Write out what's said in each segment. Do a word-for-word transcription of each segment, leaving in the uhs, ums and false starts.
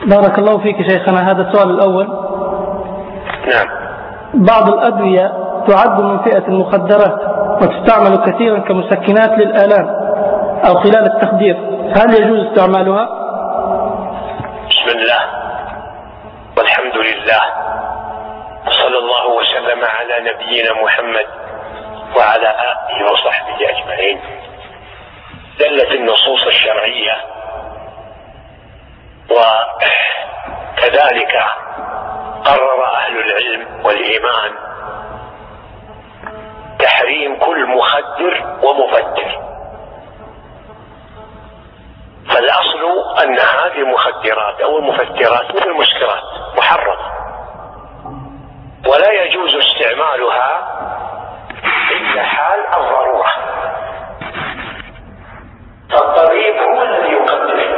بارك الله فيك شيخنا. هذا السؤال الأول. نعم. بعض الأدوية تعد من فئة المخدرات وتستعمل كثيرا كمسكنات للآلام أو خلال التخدير، هل يجوز استعمالها؟ بسم الله والحمد لله وصلى الله وسلم على نبينا محمد وعلى آله وصحبه أجمعين. دلت النصوص الشرعية وكذلك قرر أهل العلم والإيمان تحريم كل مخدر ومفتر. فالأصل أن هذه المخدرات أو المفترات مثل المسكرات محرمة، ولا يجوز استعمالها إلا حال الضرورة. فالطبيب هو الذي يقدر،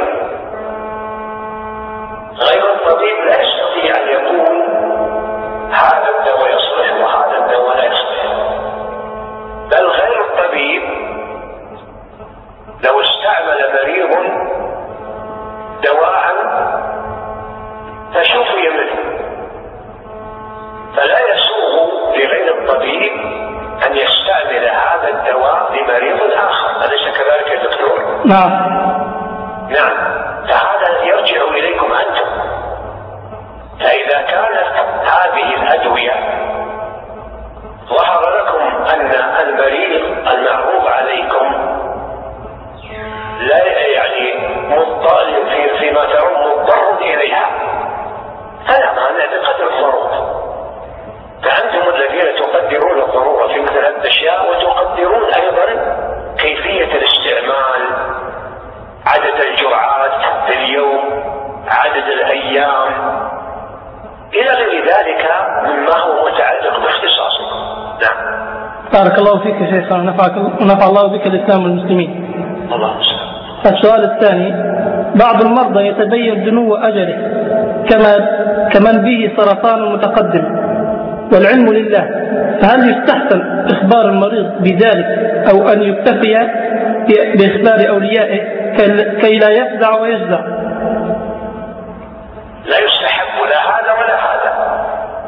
غير الطبيب لا يستطيع أن يقول هذا الدواء يصلح وهذا الدواء لا يصلح، بل غير الطبيب لو استعمل مريض دواء فشفي منه فلا يسوغ لغير الطبيب أن يستعمل هذا الدواء لمريض آخر. أليس كذلك يا دكتور؟ نعم. نعم. فهذا يرجع إليكم أنتم. فإذا كانت هذه الأدوية ظهر لكم أن المريض المعروض عليكم لا يعني مضطر في فيما ترون مضطر إليها، فلا مانع بقدر الضرورة. فأنتم الذين تقدرون الضرورة في مثل هذه الأشياء، وتقدرون أيضا كيفية الاستعمال، عدد الجرعات في اليوم، عدد الأيام، إلى غير ذلك مما هو متعلق باختصاصكم. نعم. بارك الله فيك يا شيخ، ونفع الله بك الإسلام والمسلمين. الله يسلمك. السؤال الثاني: بعض المرضى يتبين دنو أجله كما كمن به سرطان متقدم والعلم لله، فهل يستحسن إخبار المريض بذلك أو أن يكتفي بإخبار أوليائه كي لا يفزع ويجزع؟ لا يستحب لا هذا ولا هذا،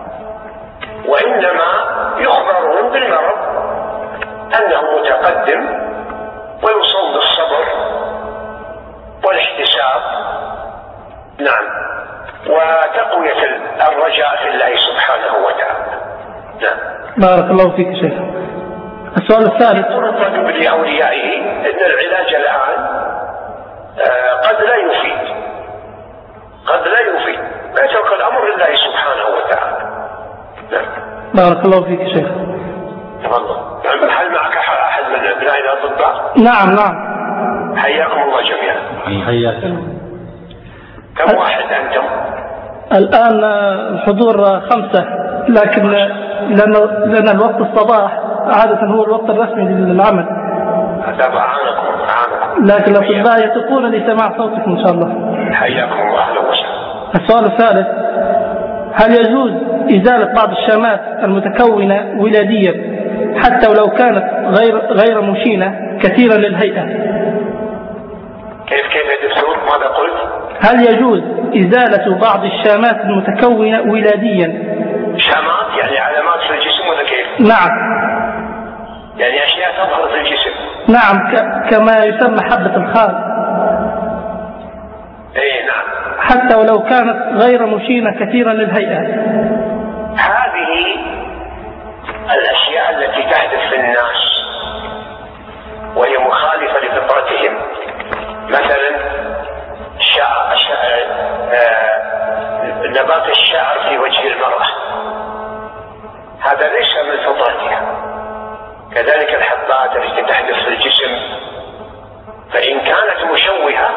وإنما يخبرون بالمرض أنه متقدم ويصوم بالصبر والاحتساب، نعم، وتقوية الرجاء في الله سبحانه وتعالى. نعم. بارك الله فيك شيخ. السؤال الثالث: يقول الرجل لأوليائه إن العلاج الآن آه قد لا يفيد قد لا يفيد فيترك الأمر لله سبحانه وتعالى. نعم. بارك الله فيك شيخ. تفضل. نعم. هل معك أحد من أبناء الأطباء؟ نعم نعم. حياكم الله جميعا. حياكم. كم واحد أنتم؟ الآن الحضور خمسة، لكن لأن, لأن الوقت الصباح عادة هو الوقت الرسمي للعمل. هذا معانكم معانكم. لكن الأطباء يتقون لسماع صوتكم إن شاء الله. حياكم الله. أهلا وسهلا. السؤال الثالث: هل يجوز إزالة بعض الشامات المتكونة ولاديا حتى ولو كانت غير غير مشينة كثيرا للهيئة؟ كيف كيف يا دكتور؟ ماذا قلت؟ هل يجوز إزالة بعض الشامات المتكونة ولاديا؟ شامات يعني علامات في الجسم ولا كيف؟ نعم. يعني أشياء تظهر في الجسم. نعم، ك... كما يسمى حبة الخال. اي نعم. حتى ولو كانت غير مشينة كثيرا للهيئة. هذه الأشياء التي تحدث في الناس وهي مخالفة لفطرتهم، مثلا شعر شعر آه نبات الشعر في وجه المرأة، هذا ليس من فطرتها. كذلك الحبات التي تحدث في الجسم، فإن كانت مشوهة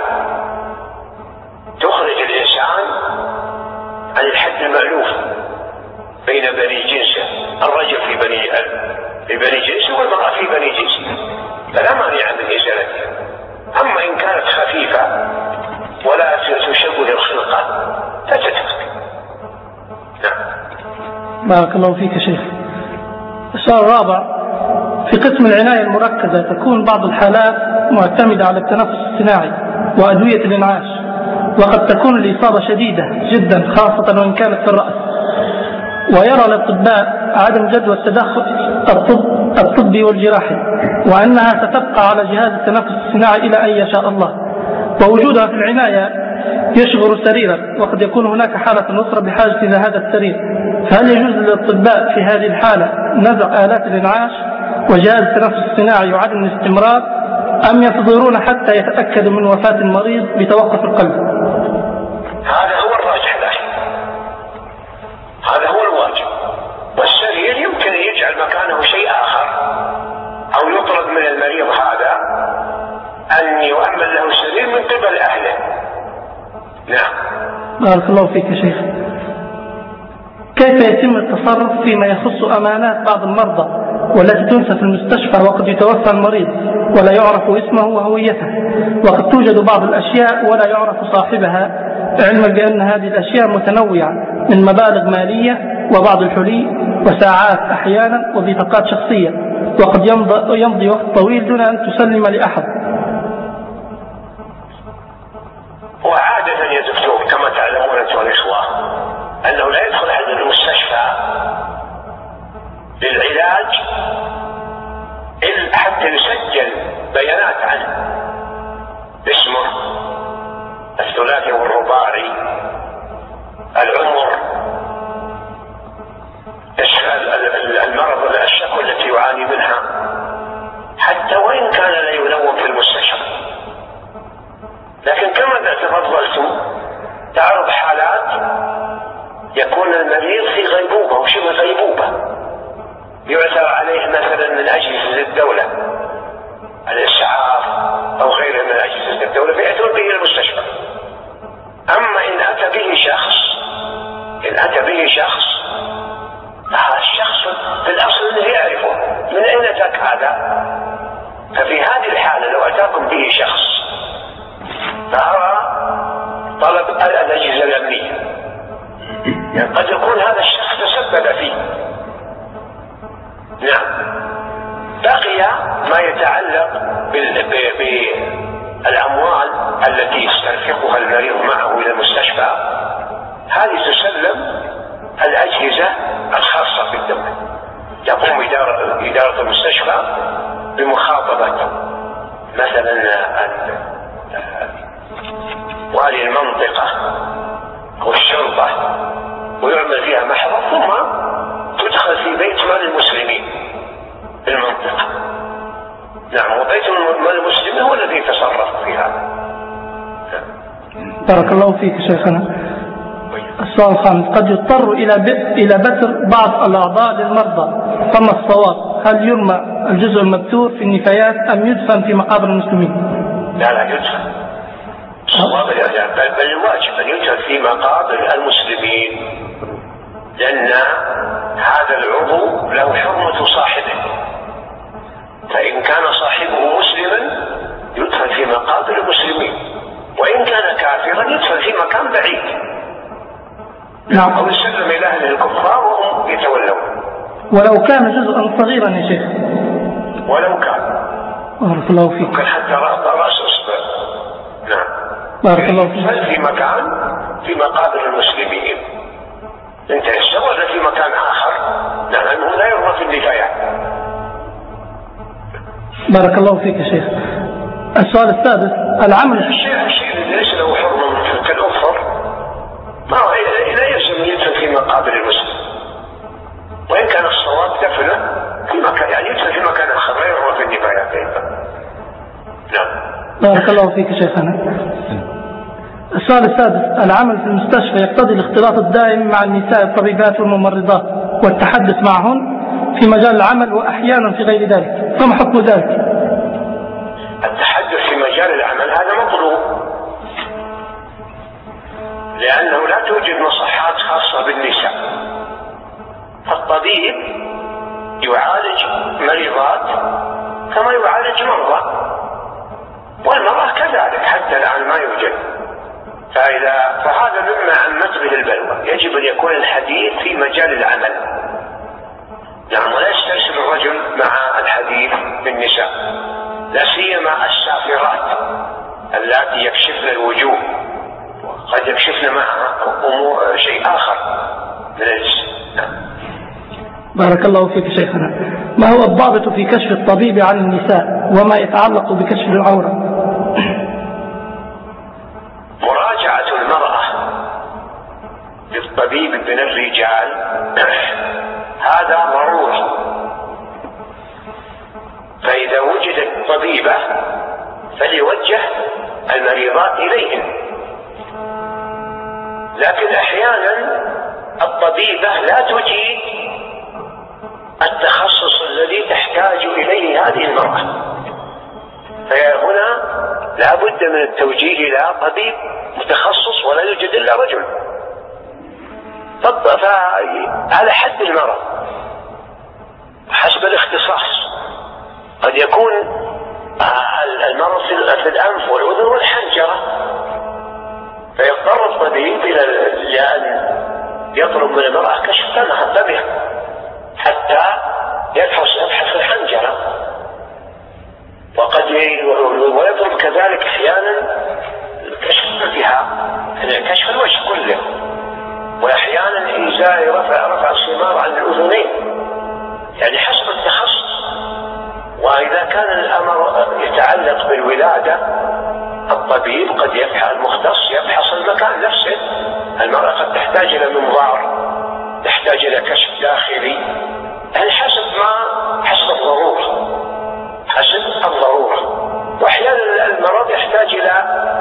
تخرج الإنسان عن الحد المألوف بين بني جنسه، الرجل في بني في بني جنسه والمرأة في بني جنسه، فلا مانع من إزالتها. أما إن كانت خفيفة ولا تشوه الخلقة فتترك. نعم. بارك الله فيك شيخ. السؤال الرابع: في قسم العناية المركزة تكون بعض الحالات معتمدة على التنفس الصناعي وأدوية الإنعاش، وقد تكون الإصابة شديدة جدا خاصة وإن كانت في الرأس، ويرى الأطباء عدم جدوى التدخل الطب الطبي والجراحي، وأنها ستبقى على جهاز التنفس الصناعي إلى أن يشاء الله، ووجودها في العناية يشغل سريرا، وقد يكون هناك حالة أخرى بحاجة إلى هذا السرير، فهل يجوز للأطباء في هذه الحالة نزع آلات الإنعاش وجهاز التنفس الصناعي وعدم الاستمرار، أم ينتظرون حتى يتأكدوا من وفاة المريض بتوقف القلب؟ هذا هو الراجح الآن، هذا هو الواجب. والسرير يمكن أن يجعل مكانه شيء آخر، أو يطلب من المريض هذا أن يؤمن له سرير من قبل أهله. نعم. بارك الله فيك يا شيخ. كيف يتم التصرف فيما يخص أمانات بعض المرضى والتي تنسى في المستشفى وقد يتوفى المريض ولا يعرف اسمه وهويته، وقد توجد بعض الأشياء ولا يعرف صاحبها، علما بأن هذه الأشياء متنوعة من مبالغ مالية وبعض الحلي وساعات أحيانا وبطاقات شخصية، وقد يمضي, يمضي وقت طويل دون أن تسلم لأحد؟ وعادة يا دكتور كما تعلمون أنتم الإخوة أنه لا يدخل أحد المستشفى للعلاج إلا حتى يسجل بيانات عنه، اسمه الثلاثي والرباعي، العمر، المرض الشكوى التي يعاني منها، حتى وإن كان لا يلوم في المستشفى. لكن كما تفضلتم تعرض حالات يكون المريض في غيبوبة وشبه غيبوبة، يعثر عليه مثلا من أجهزة الدولة الإسعاف أو غيرها من أجهزة الدولة فيأتون به المستشفى. أما إن أتى به شخص إن أتى به شخص هذا الشخص في الأصل أنه يعرفه من أين أتاك هذا، ففي هذه الحالة لو أتاكم به شخص فأرى طلب الأجهزة الأمنية، يعني قد يكون هذا الشخص تسبب فيه. نعم. بقي ما يتعلق بالأموال التي يسترفقها المريض معه إلى المستشفى، هذه تسلم الأجهزة الخاصة بالدولة، تقوم إدارة, إدارة المستشفى بمخاطبة مثلا والي المنطقة والشرطة ويعمل فيها محضر، ثم تدخل في بيت مال المسلمين بالمنطقة. نعم. وبيت مال المسلمين هو الذي يتصرف فيها. بارك الله فيك شيخنا. السؤال الخامس: قد يضطر إلى إلى بتر بعض الأعضاء للمرضى، فما الصواب؟ هل يرمى الجزء المبتور في النفايات أم يدفن في مقابر المسلمين؟ لا لا يدفن. الصواب بل الواجب أن يدفن في مقابر المسلمين، لأن هذا العضو له حرمة صاحبه، فإن كان صاحبه مسلما يدفن في مقابر المسلمين، وإن كان كافرا يدفن في مكان بعيد. نعم. أو يسلم إلى أهل الكفار وهم يتولون. ولو كان جزءا صغيرا يا شيخ؟ ولو كان. بارك الله فيك. ممكن حتى رأس أصبع. نعم. بارك الله فيك. في مكان في مقابر المسلمين انت يستوى في مكان آخر، لأنه لا يرمى في النفايات. بارك الله فيك يا شيخ. السؤال السادس: العمل الشيء الشيء الذي ليس له حرمة كالأظفر ما لا يلزم يدفن في مقابر المسلم، وإن كان الصواب دفنه في مكان، يعني يدفن في مكان آخر لا يرمى في النفايات أيضا. نعم. بارك الله فيك شيخنا. السؤال السادس: العمل في المستشفى يقتضي الاختلاط الدائم مع النساء الطبيبات والممرضات والتحدث معهن في مجال العمل وأحيانا في غير ذلك، فما حكم ذلك؟ التحدث في مجال العمل هذا مطلوب، لأنه لا توجد مصحات خاصة بالنساء، فالطبيب يعالج مريضات كما يعالج مرضى، والمرأة كذلك حتى الآن ما يوجد. فإذا فهذا مما عمت به البلوى، يجب أن يكون الحديث في مجال العمل. نعم. ولا يسترسل الرجل مع الحديث بالنساء، لا سيما السافرات اللاتي يكشفن الوجوه قد يكشفن معها أمور شيء آخر من الجسم. بارك الله فيك شيخنا. ما هو الضابط في كشف الطبيب عن النساء وما يتعلق بكشف العورة؟ مراجعة المرأة للطبيب من الرجال هذا ضروري، فإذا وجدت طبيبة فليوجه المريضات إليهن. لكن أحيانا الطبيبة لا تجيد التخصص الذي تحتاج إليه هذه المرأة، فهنا لا بد من التوجيه إلى طبيب متخصص ولا يوجد إلا رجل. فعلى حد المرض حسب الاختصاص، قد يكون المرض في الأنف والأذن والحنجرة، فيضطر الطبيب إلى أن يطلب من المرأة كشف فمها حتى يفحص يبحث الحنجرة، وقد ويطلب كذلك أحيانا كشف بها كشف الوجه كله، وأحيانا إزاء رفع رفع الصمار عن الأذنين، يعني حسب التخصص. وإذا كان الأمر يتعلق بالولادة الطبيب قد يفحص المختص يفحص المكان نفسه. المرأة قد تحتاج إلى منظار، تحتاج إلى كشف داخلي، يعني حسب ما حسب الضرورة حسب الضرورة. وأحيانا المرض يحتاج إلى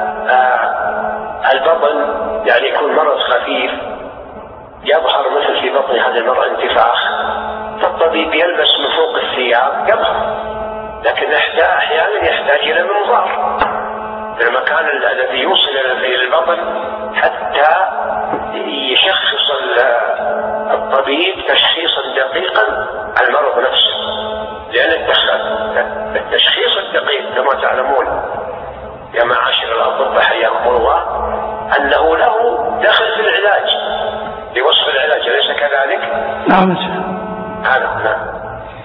آه البطن، يعني يكون مرض خفيف يظهر مثل في بطن هذه المرأة انتفاخ، فالطبيب يلبس من فوق الثياب يظهر، لكن أحيانا يحتاج إلى منظار في المكان الذي يوصل إلى البطن حتى يشخص الطبيب تشخيصا دقيقا المرض نفسه، لأن التشخيص الدقيق كما تعلمون يا معاشر الأطباء حياكم الله أنه له دخل في العلاج لوصف العلاج، أليس كذلك؟ نعم. هذا نعم.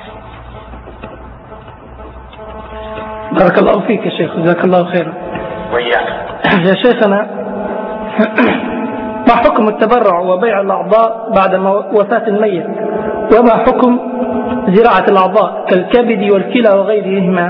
بارك الله فيك يا شيخ، جزاك الله خيرا. وإياك يا شيخنا، ما حكم التبرع وبيع الأعضاء بعد وفاة الميت؟ وما حكم زراعة الأعضاء كالكبد والكلى وغيرهما؟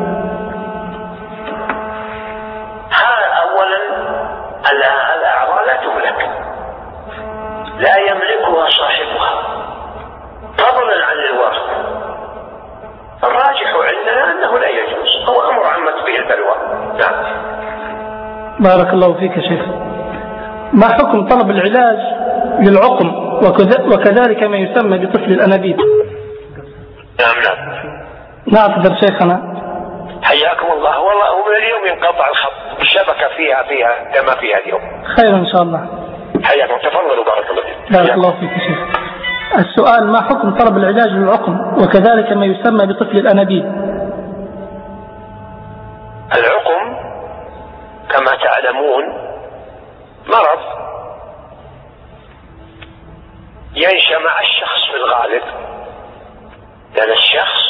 هذا أولا الأعضاء لا تملك، لا يملكها صاحبها فضلا عن الورث. الراجح عندنا أنه لا يجوز، هو أمر عمت به البلوى. نعم. بارك الله فيك يا شيخ. ما حكم طلب العلاج للعقم وكذلك ما يسمى بطفل الأنابيب؟ نعم نعم نعم تفضل شيخنا. حياكم الله. والله من اليوم ينقطع الخط، الشبكة فيها فيها كما فيها اليوم. خير إن شاء الله. حياكم، تفضلوا. بارك الله فيك. بارك الله فيك يا شيخ. السؤال: ما حكم طلب العلاج للعقم وكذلك ما يسمى بطفل الأنابيب؟ العقم كما تعلمون مرض ينشأ مع الشخص في الغالب، لأن الشخص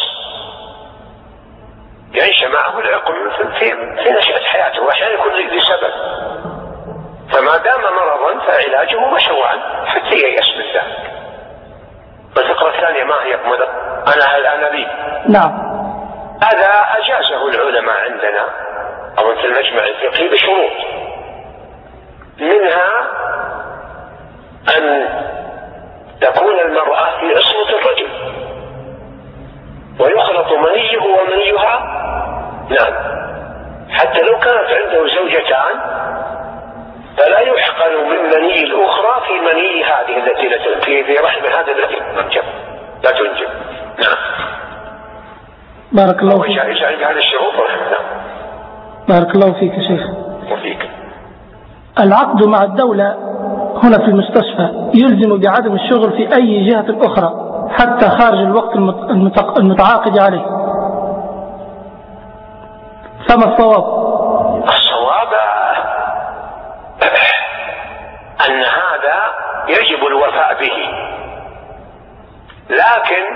ينشأ معه العقم في, في نشأة حياته، وأحيانا يكون لسبب، فما دام مرضا فعلاجه مشروعا حتى ييأس من ذلك. الفقرة الثانية ما هي مدى أنا الأنابيب؟ نعم. هذا أجازه العلماء عندنا أو في المجمع الفقهي بشروط، منها أن تكون المرأة في عصمة الرجل ويخلط منيه ومنيها، نعم، حتى لو كانت عنده زوجتان فلا يحقن من مني الأخرى في مني هذه التي في رحم هذا الذي تنجب، لا تنجب. نعم. بارك الله فيك. هذا الشروط. نعم. بارك الله فيك يا شيخ. وفيك. العقد مع الدولة هنا في المستشفى يلزم بعدم الشغل في أي جهة أخرى حتى خارج الوقت المتعاقد عليه، فما الصواب؟ الصواب أن هذا يجب الوفاء به، لكن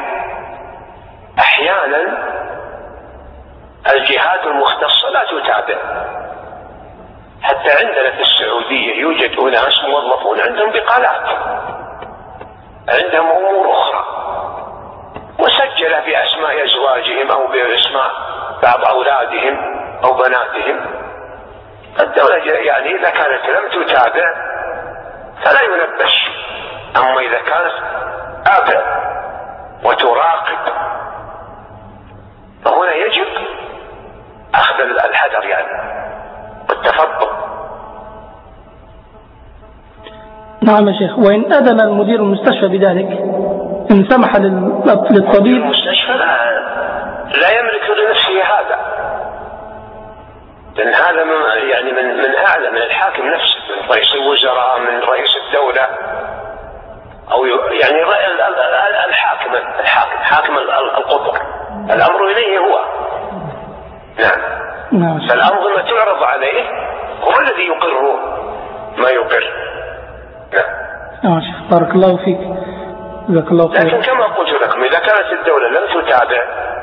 أحيانا الجهات المختصة لا تتابع، حتى عندنا في السعودية يوجد أناس موظفون عندهم بقالات، عندهم أمور أخرى مسجلة بأسماء أزواجهم أو بأسماء بعض أولادهم أو بناتهم. الدولة يعني إذا كانت لم تتابع فلا ينبش، أما إذا كانت تتابع وتراقب فهنا يجب أخذ الحذر يعني والتفضل. نعم يا شيخ. وإن أذن المدير المستشفى بذلك، إن سمح للطبيب المستشفى لا, لا يملك لنفسه هذا، لأن هذا من يعني من من أعلى من الحاكم نفسه، من رئيس الوزراء، من رئيس الدولة، أو يعني الحاكم الحاكم حاكم القطر، الأمر إليه هو. نعم. نعم. فالأنظمة تعرض عليه، هو الذي يقر ما يقر. نعم. نعم شيخ، بارك الله فيك، جزاك الله خير. لكن كما قلت لكم إذا كانت الدولة لم تتابع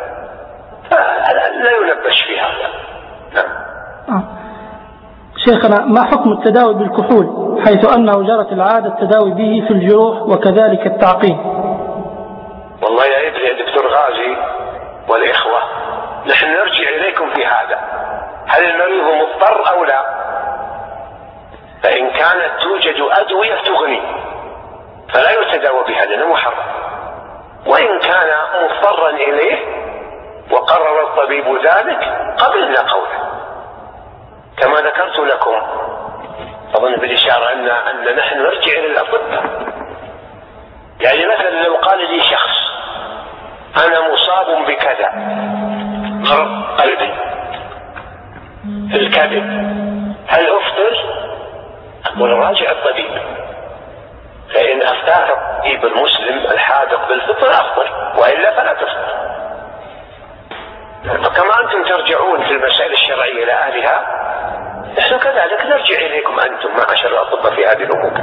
لا ينبش في هذا. نعم. آه. شيخنا، ما حكم التداوي بالكحول حيث أنه جرت العادة التداوي به في الجروح وكذلك التعقيم؟ والله يا ابني يا دكتور غازي والإخوة، نحن نرجع إليكم في هذا، هل المريض مضطر أو لا؟ فإن كانت توجد أدوية تغني فلا يتداوى بها لأنه محرم، وإن كان مضطرا إليه وقرر الطبيب ذلك قبلنا قوله كما ذكرت لكم. أظن بالإشارة أن أن نحن نرجع إلى الأطباء. يعني مثلا لو قال لي شخص أنا مصاب بكذا، مرض قلبي في الكبد، هل أفطر؟ أقول راجع الطبيب، فإن أفتاك الطبيب المسلم الحاذق بالفطر أفطر، وإلا فلا تفطر. فكما أنتم ترجعون في المسائل الشرعية إلى أهلها، نحن كذلك نرجع إليكم أنتم معاشر الأطباء في هذه الأمور.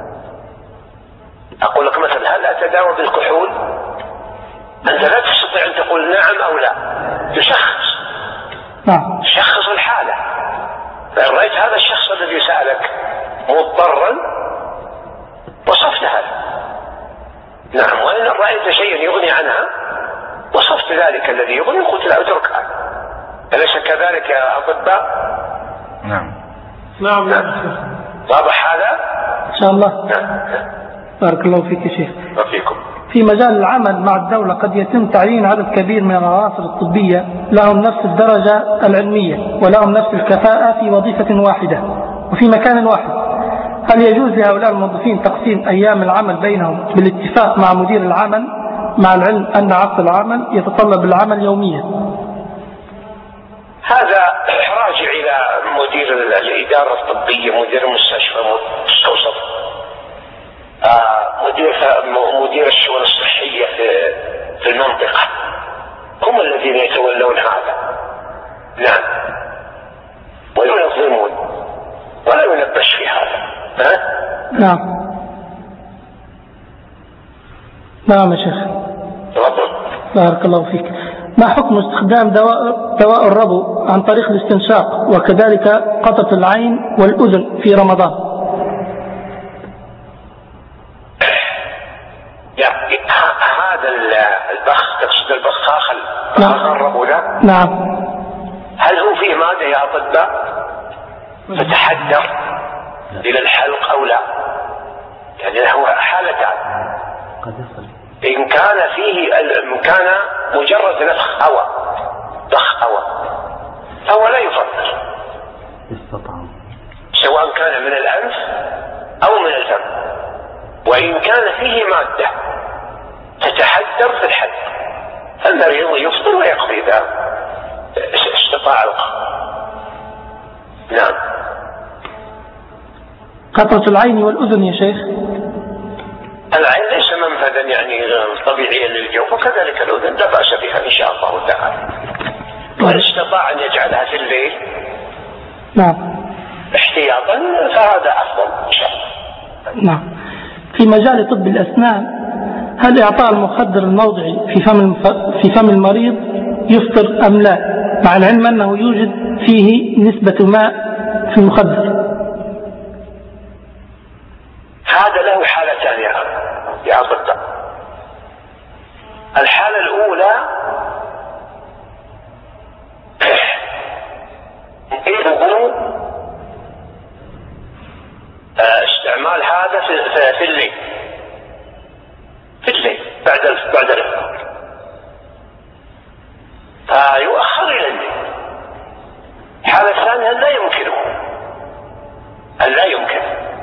أقول لك مثلا هل أتداوى بالكحول؟ أنت لا تستطيع أن تقول نعم أو لا، تشخص نعم. تشخص الحالة. فإن رأيت هذا الشخص الذي سألك مضطرا وصفت هذا، نعم، وإن رأيت شيئا يغني عنها وصفت ذلك الذي يغني قلت لا اتركها. أليس كذلك يا أطباء؟ نعم. نعم. واضح هذا؟ إن شاء الله. نعم. بارك الله فيك يا شيخ. وفيكم. في مجال العمل مع الدولة قد يتم تعيين عدد كبير من العناصر الطبية لهم نفس الدرجة العلمية ولهم نفس الكفاءة في وظيفة واحدة وفي مكان واحد، هل يجوز لهؤلاء الموظفين تقسيم أيام العمل بينهم بالاتفاق مع مدير العمل، مع العلم أن عقد العمل يتطلب العمل يوميا؟ هذا راجع إلى مدير الإدارة الطبية، مدير المستشفى، مستوصف، آه مدير مدير الشؤون الصحية في في المنطقة، هم الذين يتولون هذا. نعم. وينظمون ولا ينبش في هذا. ها؟ نعم. نعم يا شيخ. تفضل. بارك الله فيك. ما حكم استخدام دواء دواء الربو عن طريق الاستنشاق وكذلك قطرة العين والأذن في رمضان؟ هذا البخ، تقصد البخاخ الربو ده؟ نعم. هل هو فيه مادة يا أطباء تتحدر إلى الحلق أو لا؟ يعني هو حالتان، إن كان فيه إن كان مجرد نفخ هواء، ضخ هواء، فهو لا يفطر سواء كان من الأنف أو من الفم. وإن كان فيه مادة تتحدر في الحلق فالمريض يفطر ويقضي إذا استطاع القضاء. نعم. قطرة العين والأذن يا شيخ؟ العين ليس منفذا يعني طبيعيا للجوف، وكذلك الأذن لا بأس بها إن شاء الله تعالى. وإن استطاع أن يجعلها في الليل نعم احتياطا فهذا أفضل إن شاء الله. نعم. في مجال طب الأسنان، هل إعطاء المخدر الموضعي في فم في فم المريض يفطر أم لا، مع العلم أنه يوجد فيه نسبة ماء في المخدر؟ هذا له حالتان يا يا صدق. الحالة الأولى يجب استعمال هذا في في الليل في الليل بعد بعد الإفطار، فيؤخر إلى الليل. الحالة الثانية لا يمكنه أن لا يمكن،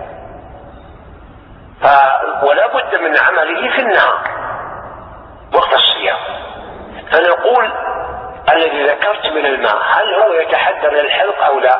ولا بد من عمله في النهار وقت الصيام. فنقول الذي ذكرت من الماء هل هو يتحدر للحلق أو لا؟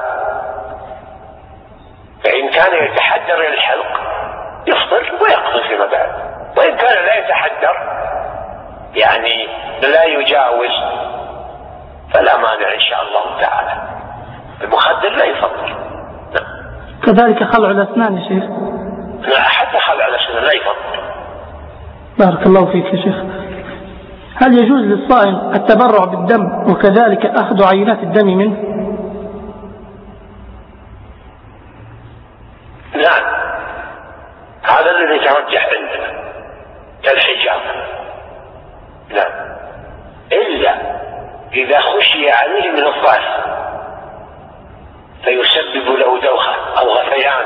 فإن كان يتحدر للحلق يفطر ويقضي فيما بعد، وإن كان لا يتحدر يعني لا يجاوز فلا مانع إن شاء الله تعالى. المخدر لا يفطر. كذلك خلع الأسنان يا شيخ؟ لا، حتى خلع الأسنان لا يفطر. بارك الله فيك يا شيخ. هل يجوز للصائم التبرع بالدم وكذلك أخذ عينات الدم منه؟ نعم، هذا الذي يترجح عندنا كالحجاب. نعم، إلا إذا خشي عليه من الضعف فيسبب له دوخة أو غثيان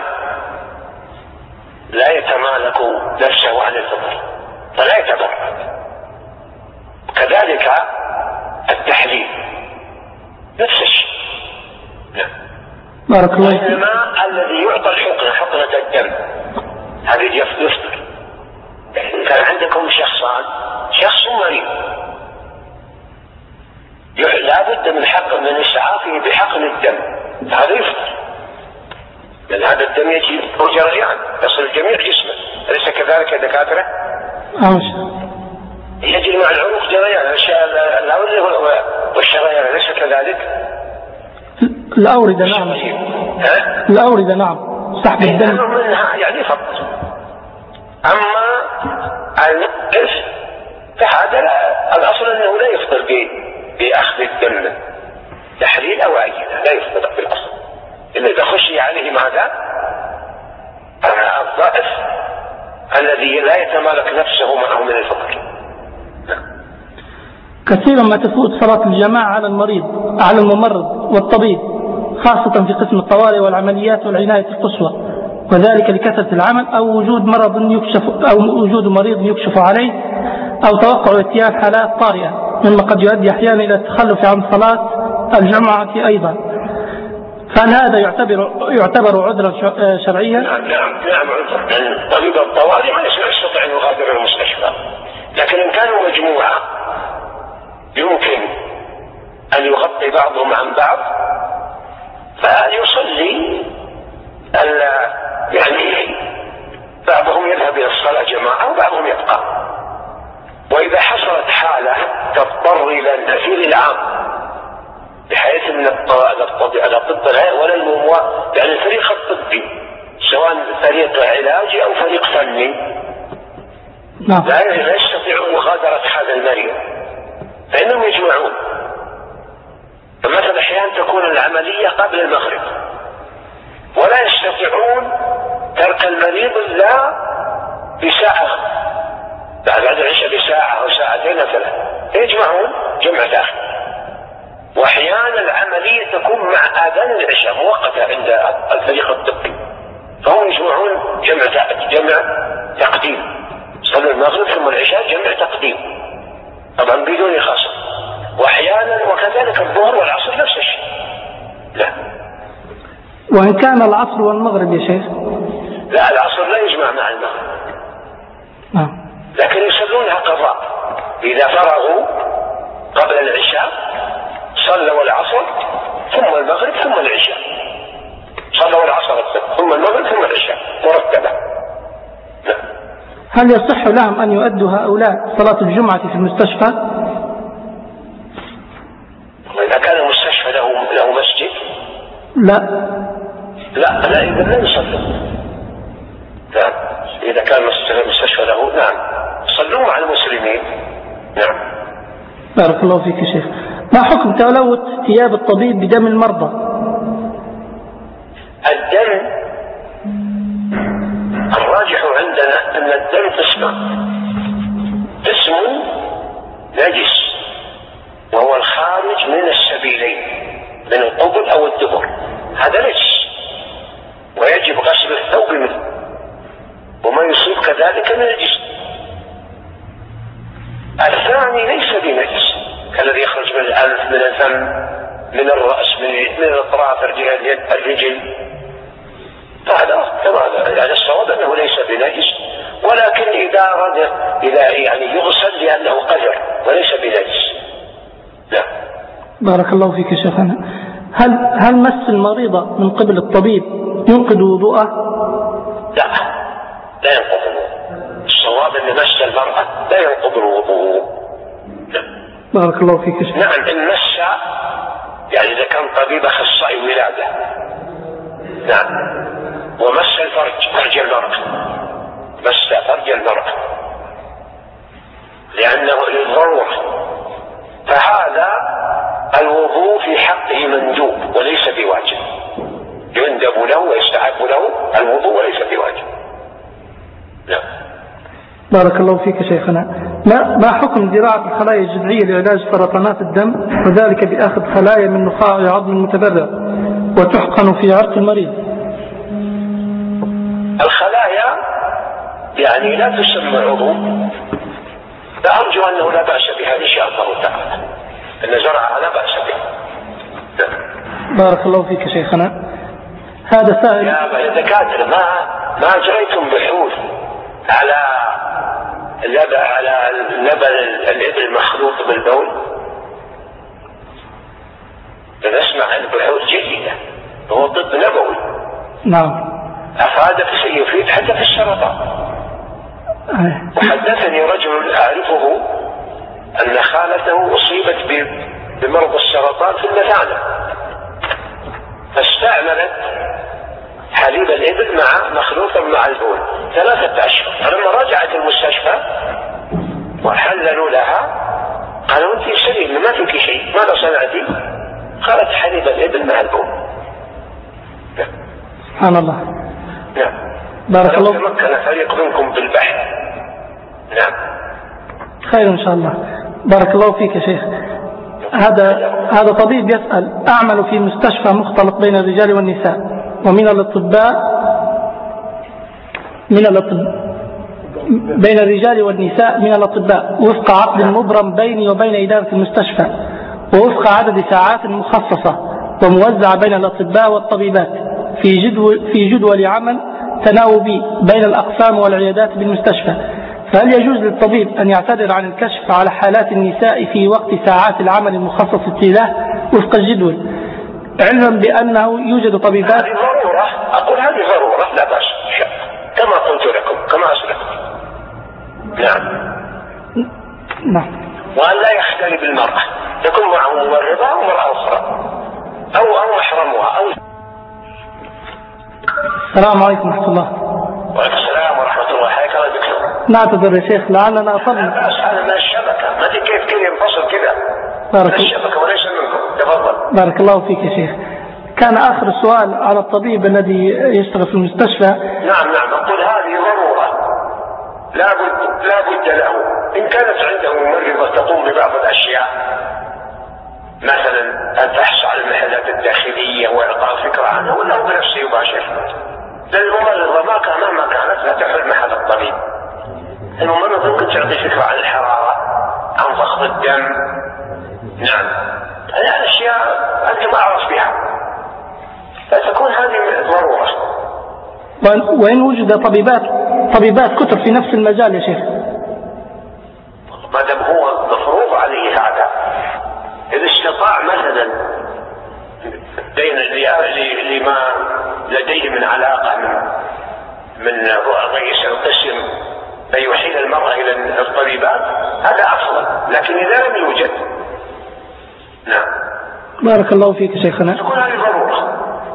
لا يتمالك نفسه عن الفطر فلا يتبرع. كذلك التحليل نفس الشيء. نعم. بارك الله فيك. إنما الذي يعطى الحقنة حقنة الدم هذه يفطر. كان عندكم شخصان، شخص مريض لا بد من حق من إسعافه بحقن الدم، هذا يفطر، لأن هذا الدم يجي جريان يصل جميع جسمه، أليس كذلك يا دكاترة؟ أوش. يجري مع العروق جريان الأوردة والشريان، أليس كذلك؟ الأوردة نعم. ها؟ الأوردة نعم، سحب الدم منها يعني فطر. أما النقص فهذا الأصل أنه لا يفطر بأخذ الدم تحليل أو عينة، لا يفطر في الأصل إلا إذا خشي عليه ماذا؟ الضعف الذي لا يتمالك نفسه معه من الفطر. كثيرا ما تفوت صلاة الجماعة على المريض على الممرض والطبيب، خاصة في قسم الطوارئ والعمليات والعناية القصوى، وذلك لكثرة العمل أو وجود مرض يكشف أو وجود مريض يكشف عليه أو توقع اتيان حالات طارئة، مما قد يؤدي أحيانا إلى التخلف عن صلاة الجمعة أيضا. فهل هذا يعتبر يعتبر عذرا شرعيا؟ نعم نعم نعم عذر. طبيب الطوارئ ما يستطيع أن يغادر المستشفى، لكن إن كانوا مجموعة يمكن أن يغطي بعضهم عن بعض فيصلي يعني بعضهم يذهب إلى الصلاة جماعة وبعضهم يبقى. وإذا حصلت حالة تضطر إلى النفير العام بحيث أن الأطباء ولا المموى يعني الفريق الطبي سواء فريق علاجي أو فريق فني لا يستطيعون مغادرة هذا المريض فإنهم يجمعون. فمثلا أحيانا تكون العملية قبل المغرب ولا يستطيعون ترك المريض إلا بساعة بعد العشاء بساعة أو ساعتين مثلا يجمعون جمع داخل. وأحيانا العملية تكون مع آذان العشاء مؤقتة عند الفريق الطبي فهم يجمعون جمع جمع تقديم، صلوا المغرب ثم العشاء جمع تقديم طبعا بدون خاصة. وأحيانا وكذلك الظهر والعصر نفس الشيء. لا، وإن كان العصر والمغرب يا شيخ؟ لا، العصر لا يجمع مع المغرب نعم، لكن يصلونها قضاء. إذا فرغوا قبل العشاء صلوا العصر ثم المغرب ثم العشاء، صلوا العصر ثم المغرب ثم العشاء مرتبة. هل يصح لهم أن يؤدوا هؤلاء صلاة الجمعة في المستشفى؟ إذا كان المستشفى له له مسجد لا لا لا إذا لا يصلوا. نعم، إذا كان المستشفى له نعم صلوا مع المسلمين. نعم. بارك الله فيك يا شيخ. ما حكم تلوث ثياب الطبيب بدم المرضى؟ الدم الراجح عندنا أن الدم قسمان: قسم نجس وهو الخارج من السبيلين، من القبل أو الدبر، هذا نجس ويجب غسل الثوب منه، وما يصيب كذلك من الجسم. الثاني ليس بنجس كالذي يخرج من الأنف، من الفم، من الرأس، من الأطراف، الرجل، فهذا كما يعني الصواب أنه ليس بنجس، ولكن إذا أراد إلى يعني يغسل لأنه قذر وليس بنجس. لا. بارك الله فيك يا شيخنا. هل هل مس المريضة من قبل الطبيب ينقض وضوءه؟ لا، لا ينقض الوضوء. الصواب أن مس المرأة لا ينقض الوضوء. بارك الله فيك يا شيخنا. نعم، إن مس يعني إذا كان طبيب أخصائي ولادة، نعم، ومس الفرج، فرج المرأة، مس فرج المرأة لأنه للضرورة، فهذا الوضوء في حقه مندوب وليس بواجب، يندب له ويستحب له الوضوء وليس بواجب. نعم. بارك الله فيك يا شيخنا. ما ما حكم زراعة الخلايا الجذعية لعلاج سرطانات الدم، وذلك بأخذ خلايا من نخاع عظم المتبرع وتحقن في عرق المريض؟ الخلايا يعني لا تسمى عضو، فأرجو أنه لا بأس بها إن شاء الله تعالى، أن زرعها لا بأس بها. بارك الله فيك يا شيخنا. هذا سائل. يا دكاترة، ما ما أجريتم بحوث على اللبن على لبن الإبل المخلوط بالبول؟ نسمع عن بحوث جيدة، هو طب نبوي. نعم. أفاد يفيد حتى في السرطان. وحدثني رجل أعرفه أن خالته أصيبت بمرض السرطان في المثانة، فاستعملت حليب الإبل مع مخلوطا مع البول ثلاثة أشهر، فلما رجعت المستشفى وحللوا لها قالوا أنت سليمة ما فيك شيء، ماذا صنعتي؟ قالت حليب الإبل مع البول. سبحان الله. نعم. بارك الله. تمكن فريق منكم بالبحث. نعم. خير إن شاء الله. بارك الله فيك يا شيخ. هذا هذا طبيب يسأل: أعمل في مستشفى مختلط بين الرجال والنساء، ومن الأطباء من الأطباء بين الرجال والنساء من الأطباء وفق عقد مبرم بيني وبين إدارة المستشفى، ووفق عدد ساعات مخصصة وموزعة بين الأطباء والطبيبات في جدول في جدول عمل تناوبي بين الأقسام والعيادات بالمستشفى. فهل يجوز للطبيب أن يعتذر عن الكشف على حالات النساء في وقت ساعات العمل المخصصة له وفق الجدول، علما بأنه يوجد طبيبات؟ هذه ضرورة، أقول هذه ضرورة لا بأس كما قلت لكم، كما أسلكت. نعم. نعم. وأن لا يختلي بالمرأة، يكون معه ممرضة أو مرأة أخرى أو أو محرمها أو. السلام عليكم ورحمة الله. وعليكم السلام ورحمة الله. حياك الله دكتور. نعتذر يا شيخ لعلنا أصلنا. هذا من الشبكة، ما أدري كيف كذا ينفصل كذا. بارك من الشبكة وليس منكم. تفضل. بارك الله فيك يا شيخ. كان آخر السؤال على الطبيب الذي يشتغل في المستشفى. نعم نعم، أقول هذه ضرورة لا بد لا بد له. إن كانت عنده ممرضة تقوم ببعض الأشياء، مثلا البحث عن المحلات الداخلية وإعطاء فكرة عنها، ولا هو بنفسه يباشر. لأن الممرضة ما كان مهما كانت لا تحل محل الطبيب. الممرضة ممكن تعطي فكرة عن الحرارة، عن ضغط الدم. نعم، هذه الأشياء أنت ما أعرف بها، فتكون هذه ضرورة. وإن وجد طبيبات طبيبات كتب في نفس المجال يا شيخ؟ ما دام هو مفروض عليه هذا، إذا استطاع مثلا بين لما لديه من علاقة من من رئيس القسم فيحيل المرأة إلى الطبيبات، هذا أفضل، لكن إذا لم يوجد. نعم. بارك الله فيك شيخنا. تكون هذه ضرورة.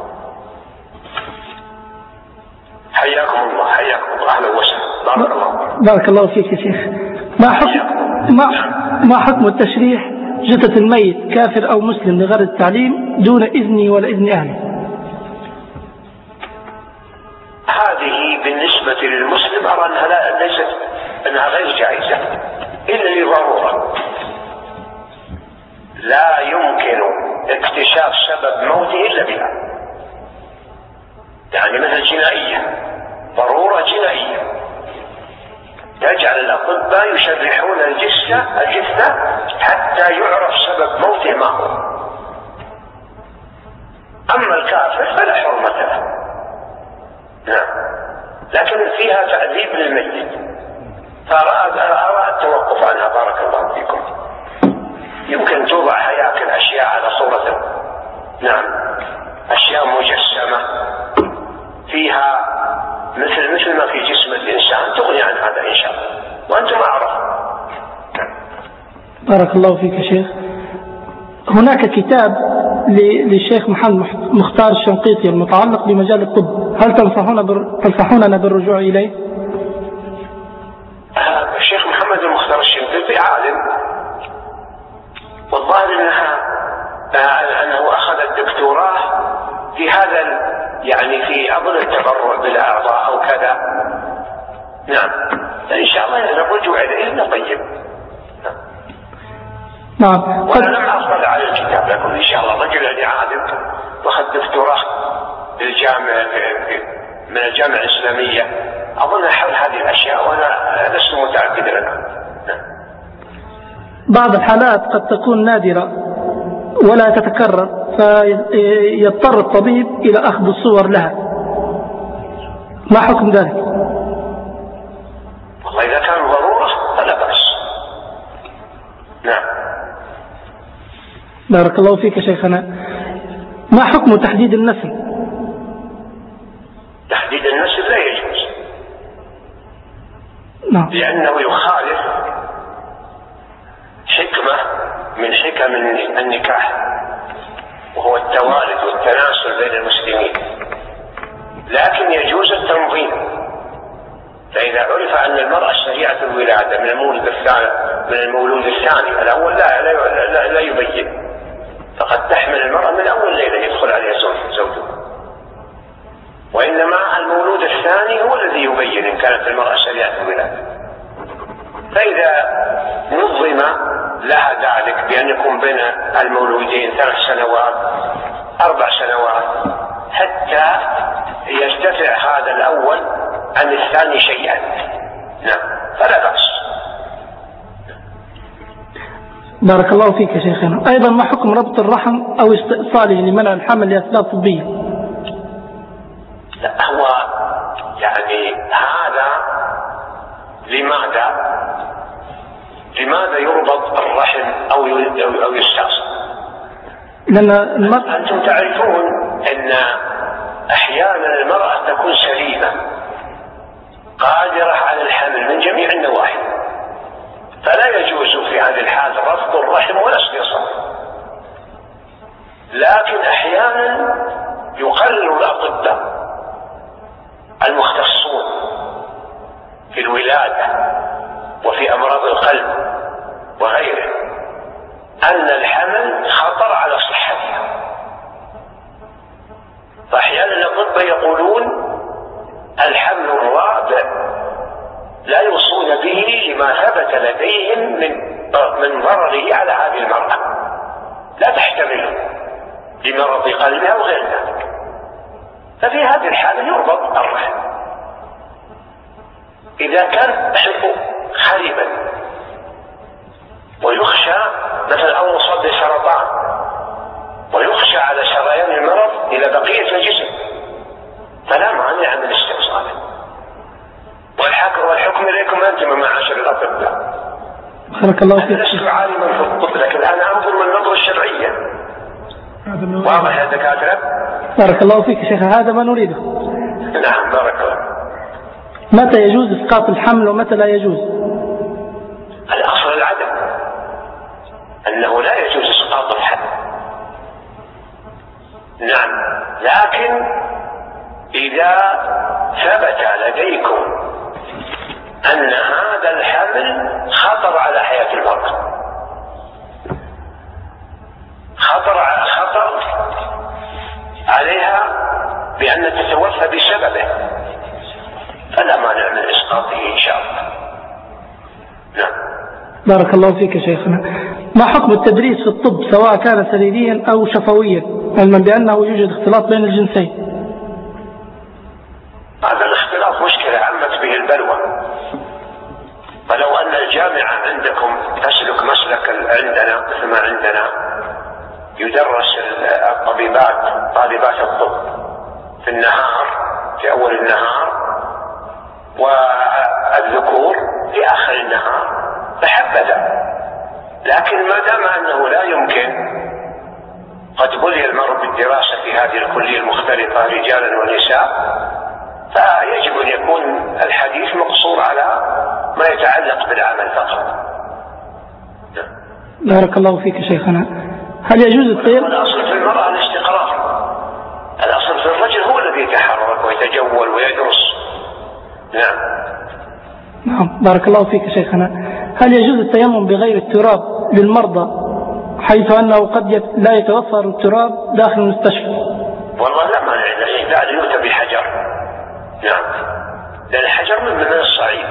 حياكم الله. حياكم الله. أهلا وسهلا. بارك الله. بارك الله فيك يا شيخ. ما حكم ما ما حكم التشريح جثة الميت كافر أو مسلم لغرض التعليم دون إذني ولا إذن أهله؟ هذه بالنسبة للمسلم أرى أنها لا ليست أنها غير جائزة إلا لضرورة. لا يمكن اكتشاف سبب موته إلا بها، يعني مثل جنائية، ضرورة جنائية تجعل الأطباء يشرحون الجثة الجثة حتى يعرف سبب موته ما هو. أما الكافر فلا حرمة له. نعم، لكن فيها تعذيب للميت، فأرى أرى التوقف عنها. بارك الله فيكم. يمكن توضع هياكل أشياء على صورة، نعم، أشياء مجسمة فيها مثل مثل ما في جسم الإنسان، تغني عن هذا إن شاء الله، وأنتم أعرف. بارك الله فيك يا شيخ. هناك كتاب للشيخ محمد مختار الشنقيطي المتعلق بمجال الطب، هل تنصحون بر... تنصحوننا بالرجوع إليه؟ آه الشيخ محمد المختار الشنقيطي عالم، والظاهر أنها آه أنه أخذ الدكتوراه في هذا، يعني في أظن التبرع بالأعضاء أو كذا. نعم، إن شاء الله الرجوع إليه طيب. نعم. وأنا لم أطلع على الكتاب، لكن إن شاء الله رجل يعني عالم وأخذ دكتوراه بالجامعة من الجامعة الإسلامية، أظن حول هذه الأشياء وأنا لست متأكد عنها. بعض الحالات قد تكون نادرة ولا تتكرر، فيضطر الطبيب إلى أخذ الصور لها، ما حكم ذلك؟ والله إذا كان ضرورة فلا بأس. نعم. بارك الله فيك يا شيخنا. ما حكم تحديد النسل؟ تحديد النسل لا يجوز. نعم. لأنه يخالف حكمة من حكم النكاح، وهو التوالد والتناسل بين المسلمين، لكن يجوز التنظيم. فإذا عرف أن المرأة سريعة الولادة من المولود الثاني من المولود الثاني الأول لا لا, لا, لا يبين، فقد تحمل المرأة من أول ليلة يدخل عليها زوجها، وإنما المولود الثاني هو الذي يبين إن كانت المرأة سريعة الولادة. فإذا نظم لها ذلك بأن يكون بين المولودين ثلاث سنوات أربع سنوات حتى يرتفع هذا الأول عن الثاني شيئا، نعم، فلا بأس. بارك الله فيك يا شيخنا. أيضا ما حكم ربط الرحم أو استئصاله لمنع الحمل لأسباب طبية؟ لا، هو يعني هذا لماذا لماذا يربط الرحم أو أو يستأصل؟ لأن المرأة أنتم تعرفون أن أحيانا المرأة تكون سليمة قادرة على الحمل من جميع النواحي، فلا يجوز في هذه الحال رفض الرحم ولا استئصال. لكن أحيانا يقرر الأطباء المختصون في الولادة وفي أمراض القلب وغيره أن الحمل خطر على صحتها، فأحيانا الأطباء يقولون الحمل الرابع لا يوصون به لما ثبت لديهم من من ضرره على هذه المرأة، لا تحتمله لمرض قلبها وغير ذلك، ففي هذه الحالة يربط الرحم. إذا كان حبه خربا ويخشى مثلا أو مصاب بسرطان ويخشى على شريان المرض إلى بقية الجسم، فلا مانع من استئصاله. والحكم والحكم إليكم أنتم معاشر الأطباء. بارك الله فيك. أنا لست عالما في الطب، لكن أنا أنظر من النظرة الشرعية. واضح يا دكاترة؟ بارك الله فيك يا شيخ، هذا ما نريده. نعم، بارك الله. متى يجوز إسقاط الحمل ومتى لا يجوز؟ الأصل العدم، أنه لا يجوز إسقاط الحمل. نعم، لكن إذا ثبت لديكم أن هذا الحمل خطر على حياة المرأة، خطر على خطر عليها بأن تتوفى بسببه، فلا مانع من إسقاطه إن شاء الله. نعم. بارك الله فيك يا شيخنا. ما حكم التدريس في الطب سواء كان سريريا أو شفويا علما بأنه يوجد اختلاط بين الجنسين؟ هذا الاختلاط مشكلة عمت به البلوى. فلو أن الجامعة عندكم تسلك مسلك عندنا مثل ما عندنا يدرس الطبيبات طالبات الطب في النهار في أول النهار والذكور في آخر النهار فحبذا. لكن ما دام أنه لا يمكن قد بلي المرء بالدراسة في هذه الكلية المختلطة رجالا ونساء فيجب أن يكون الحديث مقصور على ما يتعلق بالعمل فقط. بارك الله فيك شيخنا. هل يجوز التيمم؟ الأصل في المرأة الاستقرار. الأصل في الرجل هو الذي يتحرك ويتجول ويدرس. نعم. نعم بارك الله فيك شيخنا. هل يجوز التيمم بغير التراب للمرضى حيث أنه قد يت... لا يتوفر التراب داخل المستشفى؟ والله لا مانع لا يؤتى بالحجر. نعم. لأن الحجر من من الصعيد.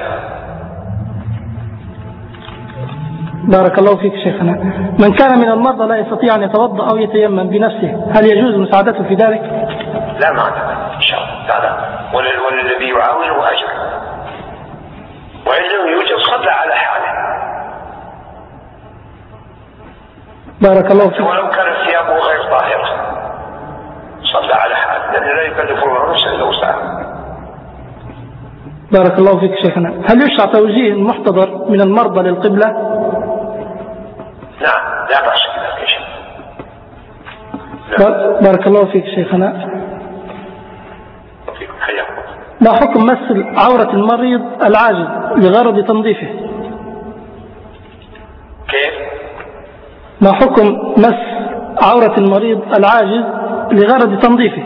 بارك الله فيك شيخنا. من كان من المرضى لا يستطيع أن يتوضأ أو يتيمم بنفسه هل يجوز مساعدته في ذلك؟ لا ما أعتقد إن شاء الله تعالى. والذي يعاونه أجر وإن لم يوجد صلى على حاله. بارك الله فيك. ولو كانت ثيابه غير طاهرة صلى على حاله لأن لا يكلف الله نفسا إلا وسعها. بارك الله فيك شيخنا. هل يشرع توجيه المحتضر من المرضى للقبلة؟ نعم لا بأس بذلك شيء. بارك الله فيك شيخنا. حياكم. ما حكم مس عورة المريض العاجز لغرض تنظيفه؟ كيف؟ ما حكم مس عورة المريض العاجز لغرض تنظيفه؟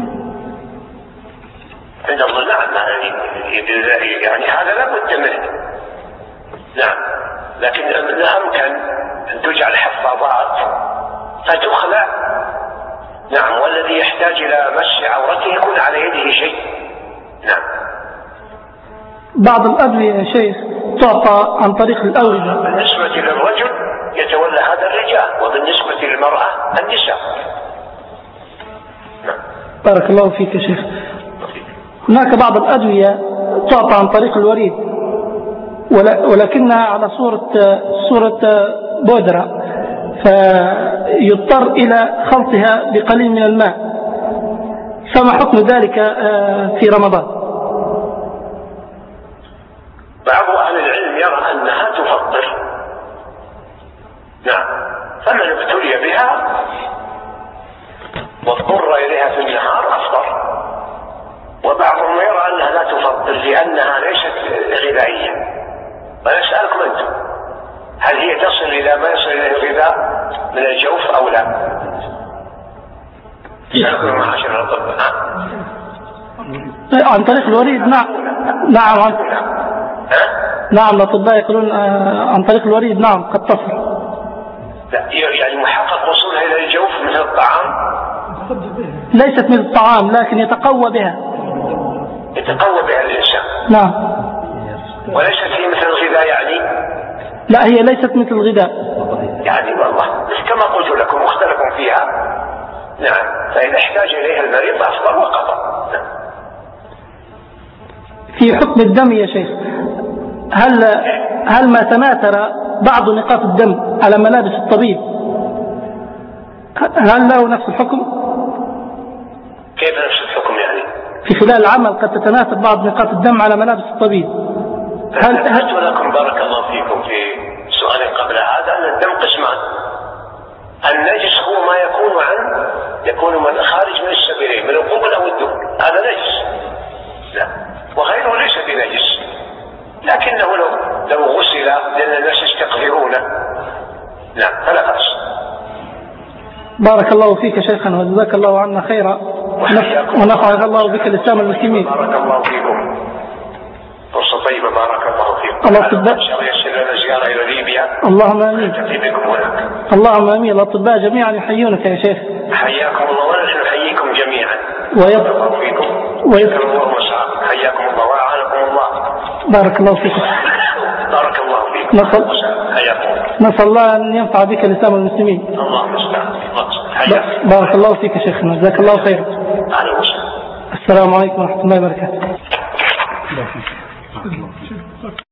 عند الله نعم يعني هذا لا بد منه. نعم. لكن الأمكن أن تجعل حفاظات فتخلع. نعم. والذي يحتاج إلى مس عورته يكون على يده شيء. نعم. بعض الأدوية يا شيخ تعطى عن طريق الأوردة. بالنسبة للرجل يتولى هذا الرجال وبالنسبة للمرأة النساء. نعم. بارك الله فيك يا شيخ. هناك بعض الأدوية تعطى عن طريق الوريد ولكنها على صورة صورة بودرة فيضطر إلى خلطها بقليل من الماء فما حكم ذلك في رمضان؟ بعض أهل العلم يرى أنها تفطر. نعم. فمن ابتلي بها واضطر إليها في النهار أفطر. وبعضهم يرى أنها لا تفطر لأنها ليست غذائية. فنسألكم أنتم هل هي تصل إلى ما يصل إليه الغذاء من الجوف أو لا؟ نسألكم معاشر الأطباء. عن طريق الوريد. نعم نعم عن... نعم الأطباء يقولون عن طريق الوريد. نعم قد تصل. لا يعني محقق وصولها إلى الجوف مثل الطعام؟ ليست مثل الطعام لكن يتقوى بها. يتقوى بها الإنسان. نعم. وليست هي مثل الغذاء يعني؟ لا هي ليست مثل الغذاء يعني والله كما قلت لكم مختلف فيها. نعم. فإذا احتاج إليها المريض أفضل وقضى. نعم. في حكم الدم يا شيخ هل هل ما تناثر بعض نقاط الدم على ملابس الطبيب هل له نفس الحكم؟ كيف نفس الحكم يعني؟ في خلال العمل قد تتناثر بعض نقاط الدم على ملابس الطبيب. هل قلت لكم بارك الله فيكم في سؤال قبل هذا أن الدم قسمان. النجس هو ما يكون عن يكون من خارج من السبيلين من القبل أو الدبر هذا نجس. لا وغيره ليس بنجس لكنه لو لو غسل لأن الناس يستقذرونه. نعم فلا بأس. بارك الله فيك شيخنا وجزاك الله عنا خيرا ونفعك الله بك الإسلام المسلمين. بارك الله فيكم. فرصة طيبة بارك الله فيكم. الأطباء يسر لنا زيارة إلى ليبيا. اللهم آمين. بكم هناك. اللهم آمين. الأطباء جميعا يحيونك يا شيخ. حياكم الله ونحن نحييكم جميعا. ويسر فيكم. ويسر حياكم الله وأعانكم وفقكم الله. بارك الله فيك. بارك الله فيك. نسأل نسأل الله أن ينفع بك الإسلام والمسلمين. الله المستعان. حياك. بارك الله فيك يا شيخنا، جزاك الله خير. السلام عليكم ورحمة الله وبركاته.